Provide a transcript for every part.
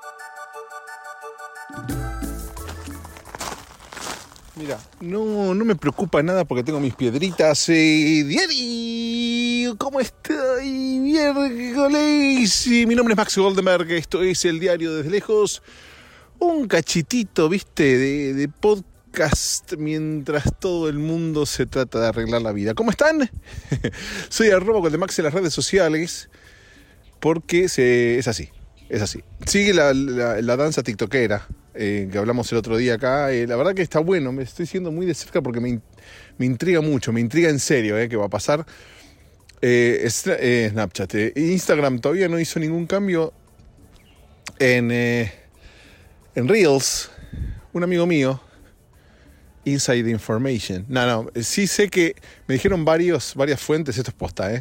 Mira, no me preocupa nada porque tengo mis piedritas. Diario, ¿cómo estoy? Miércoles. Mi nombre es Max Goldenberg, esto es el Diario Desde Lejos. Un cachitito, viste, de podcast mientras todo el mundo se trata de arreglar la vida. ¿Cómo están? Soy @Goldemax en las redes sociales porque es así. Sigue la danza tiktokera. Que hablamos el otro día acá, la verdad que está bueno, me estoy siendo muy de cerca porque me intriga mucho, me intriga en serio qué va a pasar. Snapchat, Instagram todavía no hizo ningún cambio en Reels. Un amigo mío, Inside Information, sí sé que me dijeron varias fuentes, esto es posta,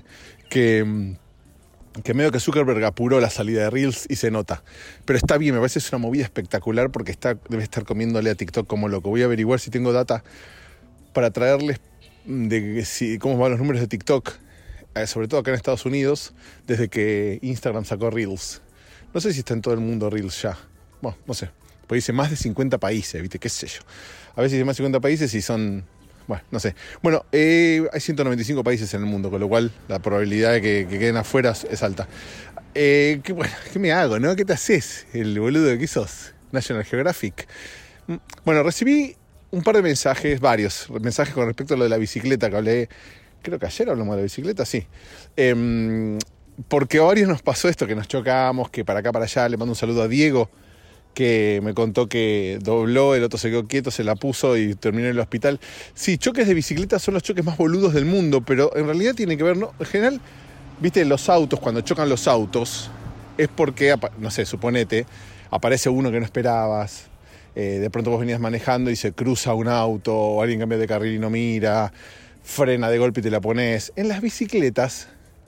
que medio que Zuckerberg apuró la salida de Reels y se nota. Pero está bien, me parece que es una movida espectacular porque debe estar comiéndole a TikTok como loco. Voy a averiguar si tengo data para traerles cómo van los números de TikTok, sobre todo acá en Estados Unidos, desde que Instagram sacó Reels. No sé si está en todo el mundo Reels ya. Bueno, no sé. Porque dice más de 50 países, ¿viste? ¿Qué sé yo? A veces dice más de 50 países y son... Bueno, no sé. Bueno, hay 195 países en el mundo, con lo cual la probabilidad de que queden afuera es alta. ¿Qué me hago, no? ¿Qué te haces? El boludo que sos. National Geographic. Bueno, recibí un par de varios mensajes con respecto a lo de la bicicleta que hablé. Creo que ayer hablamos de la bicicleta, sí. Porque a varios nos pasó esto, que nos chocamos, que para acá, para allá. Le mando un saludo a Diego, que me contó que dobló, el otro se quedó quieto, se la puso y terminó en el hospital. Sí, choques de bicicleta son los choques más boludos del mundo, pero en realidad tiene que ver, ¿no? En general, viste, los autos, cuando chocan los autos, es porque, no sé, suponete, aparece uno que no esperabas, de pronto vos venías manejando y se cruza un auto, o alguien cambia de carril y no mira, frena de golpe y te la pones. En las bicicletas,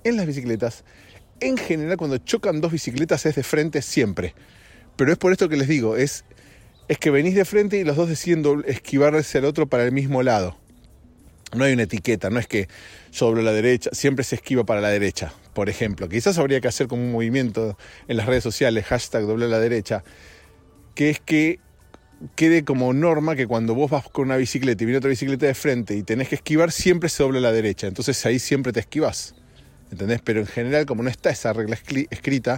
en general, cuando chocan dos bicicletas es de frente siempre. Pero es por esto que les digo, es que venís de frente y los dos deciden esquivarse al otro para el mismo lado. No hay una etiqueta, no es que yo doblo a la derecha, siempre se esquiva para la derecha, por ejemplo. Quizás habría que hacer como un movimiento en las redes sociales, #doble a la derecha, que es que quede como norma que cuando vos vas con una bicicleta y viene otra bicicleta de frente y tenés que esquivar, siempre se dobla a la derecha. Entonces ahí siempre te esquivas, ¿entendés? Pero en general, como no está esa regla escrita,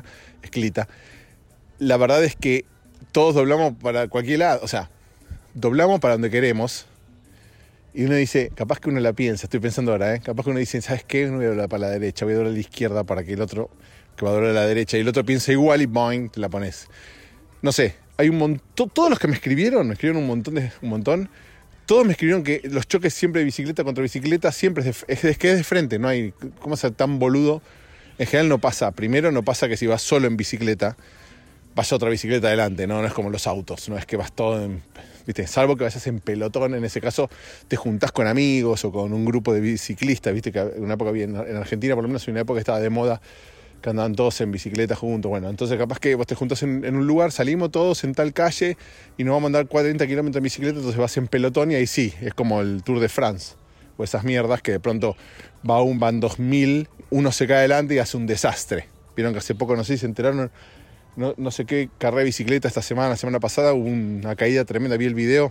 la verdad es que todos doblamos para cualquier lado, o sea, doblamos para donde queremos. Y uno dice, capaz que uno la piensa, estoy pensando ahora, capaz que uno dice, ¿sabes qué? No voy a doblar para la derecha, voy a doblar a la izquierda para que el otro, que va a doblar a la derecha, y el otro piensa igual y boing, te la pones. No sé, hay un montón, todos los que me escribieron un montón, todos me escribieron que los choques siempre de bicicleta contra bicicleta siempre es de frente, no hay, ¿cómo ser tan boludo? En general no pasa que si vas solo en bicicleta, vaya otra bicicleta adelante, no es como los autos, no es que vas todo ¿viste? Salvo que vayas en pelotón, en ese caso te juntás con amigos o con un grupo de biciclistas, viste que en una época en Argentina por lo menos en una época estaba de moda que andaban todos en bicicleta juntos, bueno, entonces capaz que vos te juntás en un lugar, salimos todos en tal calle y nos vamos a andar 40 kilómetros en bicicleta, entonces vas en pelotón y ahí sí, es como el Tour de France, o esas mierdas que de pronto van 2000, uno se cae adelante y hace un desastre. Vieron que hace poco, no sé si se enteraron, no sé qué carrera de bicicleta la semana pasada, hubo una caída tremenda, vi el video,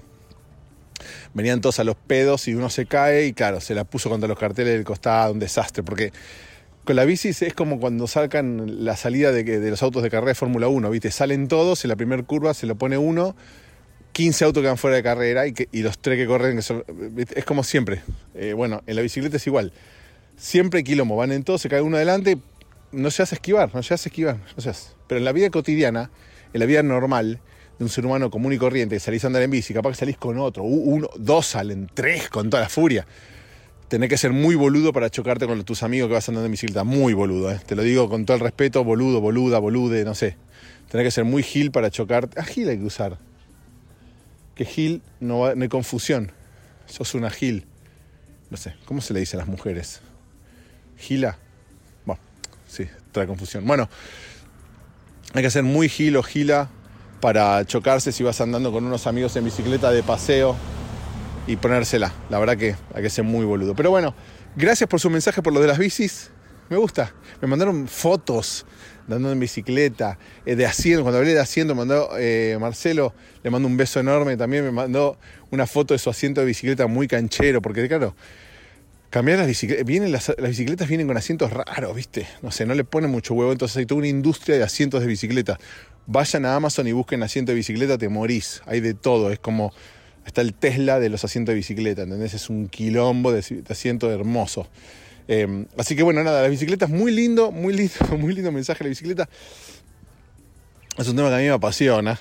venían todos a los pedos y uno se cae y claro, se la puso contra los carteles del costado, un desastre, porque con la bici es como cuando sacan la salida de los autos de carrera de Fórmula 1, ¿viste? Salen todos, en la primera curva se lo pone uno, 15 autos quedan fuera de carrera y los 3 que corren, es como siempre. Bueno, en la bicicleta es igual, siempre hay quilombo, van en todo, se cae uno adelante, no se hace esquivar. Pero en la vida cotidiana, en la vida normal de un ser humano común y corriente, salís a andar en bici, capaz que salís con otro, dos salen, 3 con toda la furia. Tenés que ser muy boludo para chocarte con tus amigos que vas andando en bicicleta, muy boludo, Te lo digo con todo el respeto, boludo, boluda, bolude, no sé. Tenés que ser muy gil para chocarte. Gil hay que usar. Que gil no hay confusión. Sos una gil. No sé, ¿cómo se le dice a las mujeres? ¿Gila? Bueno, sí, trae confusión. Bueno, hay que ser muy gil o gila para chocarse si vas andando con unos amigos en bicicleta de paseo y ponérsela. La verdad que hay que ser muy boludo. Pero bueno, gracias por su mensaje por lo de las bicis. Me gusta. Me mandaron fotos andando en bicicleta, de Haciendo, cuando hablé de Haciendo, mandó Marcelo, le mando un beso enorme, también me mandó una foto de su asiento de bicicleta muy canchero, porque claro, cambiar las bicicletas, las bicicletas vienen con asientos raros, ¿viste? No sé, no le ponen mucho huevo, entonces hay toda una industria de asientos de bicicleta. Vayan a Amazon y busquen asiento de bicicleta, te morís, hay de todo, es como, está el Tesla de los asientos de bicicleta, ¿entendés? Es un quilombo de asiento hermoso. Así que bueno, nada, las bicicletas, muy lindo mensaje de la bicicleta. Es un tema que a mí me apasiona.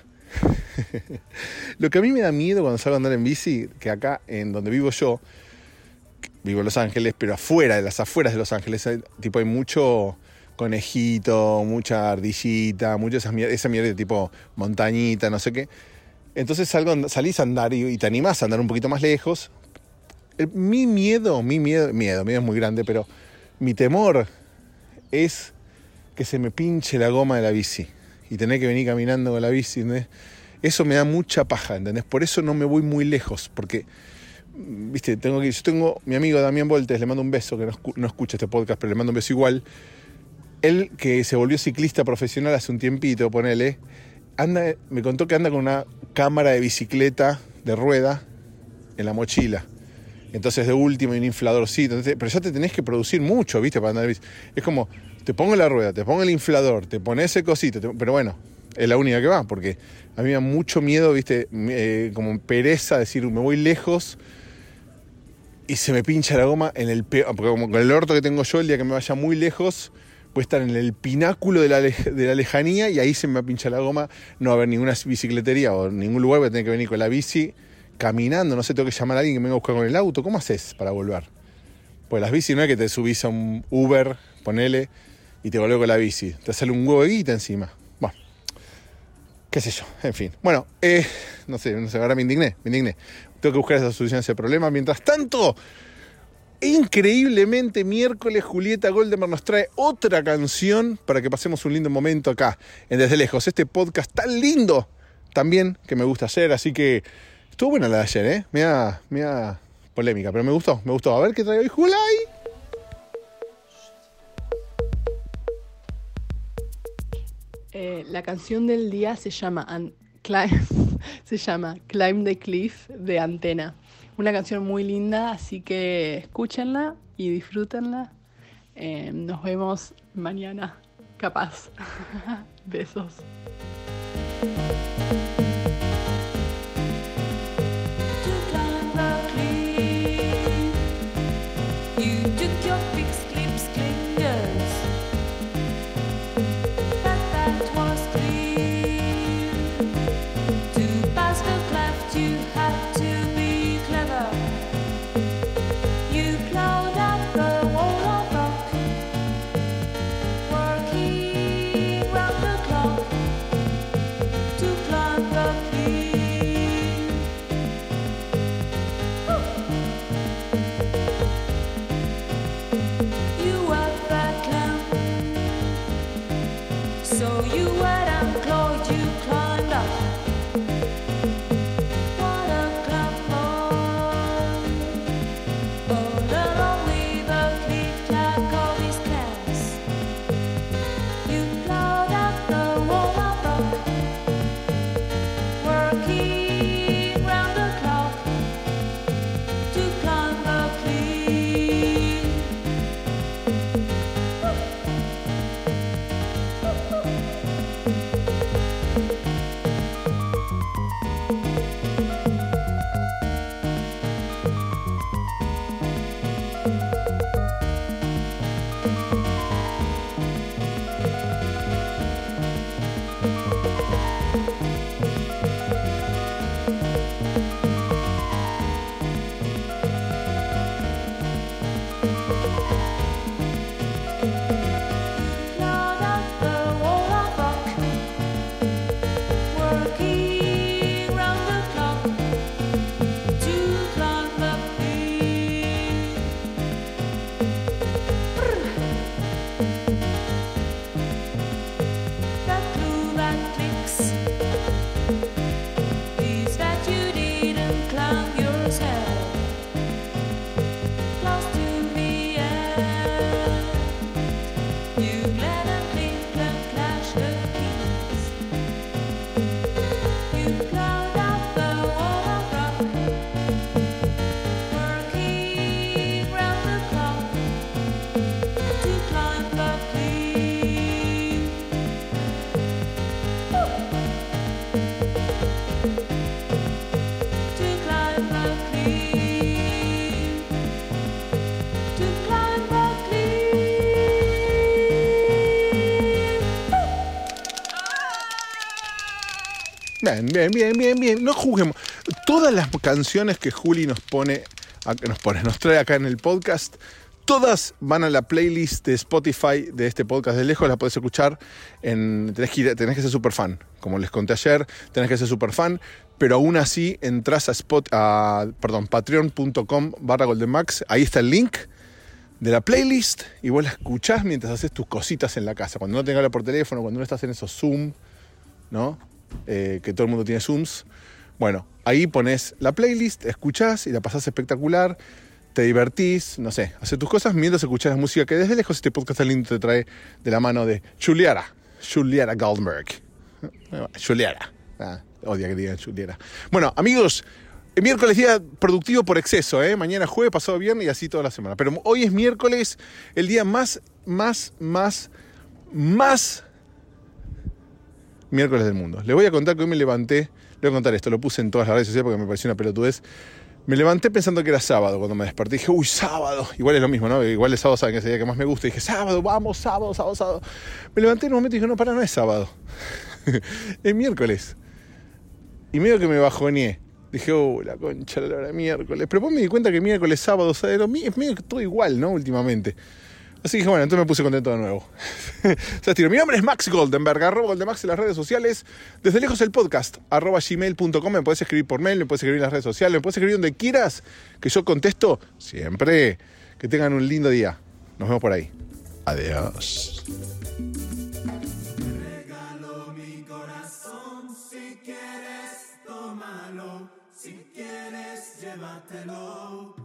Lo que a mí me da miedo cuando salgo a andar en bici, que acá en donde vivo yo, vivo en Los Ángeles, pero afuera, de las afueras de Los Ángeles, hay mucho conejito, mucha ardillita, mucha esa mierda de tipo montañita, no sé qué. Entonces salís a andar y te animás a andar un poquito más lejos. Mi miedo es muy grande, pero mi temor es que se me pinche la goma de la bici y tener que venir caminando con la bici, ¿entendés? Eso me da mucha paja, ¿entendés? Por eso no me voy muy lejos, porque, viste, yo tengo mi amigo Damián Voltes, le mando un beso, que no escucha este podcast, pero le mando un beso igual. Él, que se volvió ciclista profesional hace un tiempito, ponele, me contó que anda con una cámara de bicicleta de rueda en la mochila. Entonces de último hay un infladorcito, pero ya te tenés que producir mucho, ¿viste? Para andar en bici. Es como, te pongo la rueda, te pongo el inflador, te pones el cosito, pero bueno, es la única que va, porque a mí me da mucho miedo, ¿viste? Como pereza decir, me voy lejos y se me pincha la goma en el peor, porque como con el orto que tengo yo, el día que me vaya muy lejos, voy a estar en el pináculo de la lejanía y ahí se me va a pinchar la goma, no va a haber ninguna bicicletería o ningún lugar, voy a tener que venir con la bici caminando, no sé, tengo que llamar a alguien que me venga a buscar con el auto. ¿Cómo haces para volver? Pues las bicis no es que te subís a un Uber, ponele, y te volvés con la bici. Te sale un huevo de guita encima. Bueno, qué sé yo, en fin. Bueno, no sé, ahora me indigné. Tengo que buscar esa solución a ese problema. Mientras tanto, increíblemente, miércoles Julieta Goldenberg nos trae otra canción para que pasemos un lindo momento acá, en Desde Lejos. Este podcast tan lindo también que me gusta hacer, así que estuvo buena la de ayer, Mira polémica, pero me gustó. A ver qué trae hoy Julay. La canción del día se llama Climb the Cliff de Antena. Una canción muy linda, así que escúchenla y disfrútenla. Nos vemos mañana, capaz. Besos. To Bien. No juzguemos. Todas las canciones que Juli nos trae acá en el podcast, todas van a la playlist de Spotify de este podcast de lejos. La podés escuchar tenés que ser super fan. Como les conté ayer, tenés que ser super fan. Pero aún así entras a patreon.com/goldenmax. Ahí está el link de la playlist y vos la escuchás mientras haces tus cositas en la casa. Cuando no tengas que hablar por teléfono, cuando no estás en esos Zoom, ¿no? Que todo el mundo tiene Zooms. Bueno, ahí pones la playlist, escuchás y la pasás espectacular. Te divertís, no sé, haces tus cosas mientras escuchás la música que desde lejos este podcast tan lindo te trae de la mano de Juliara Goldberg. Juliara. Odia que digan Juliara. Bueno, amigos, el miércoles día productivo por exceso, ¿eh? Mañana jueves, pasado viernes y así toda la semana. Pero hoy es miércoles, el día más miércoles del mundo. Les voy a contar que hoy me levanté, les voy a contar esto, lo puse en todas las redes sociales porque me pareció una pelotudez. Me levanté pensando que era sábado cuando me desperté. Dije, uy, sábado. Igual es lo mismo, ¿no? Igual el sábado, saben que es el día que más me gusta. Dije, sábado, vamos, sábado. Me levanté en un momento y dije, no es sábado. Es miércoles. Y medio que me bajoneé. Dije, la concha de la hora, miércoles. Pero después me di cuenta que miércoles, sábado, es medio que todo igual, ¿no? Últimamente. Así que dije, bueno, entonces me puse contento de nuevo. Mi nombre es Max Goldenberg, @Goldenmax en las redes sociales. Desde lejos el podcast, @gmail.com. Me puedes escribir por mail, me puedes escribir en las redes sociales, me puedes escribir donde quieras, que yo contesto siempre. Que tengan un lindo día. Nos vemos por ahí. Adiós. Regalo mi corazón, si quieres, tómalo. Si quieres, llévatelo.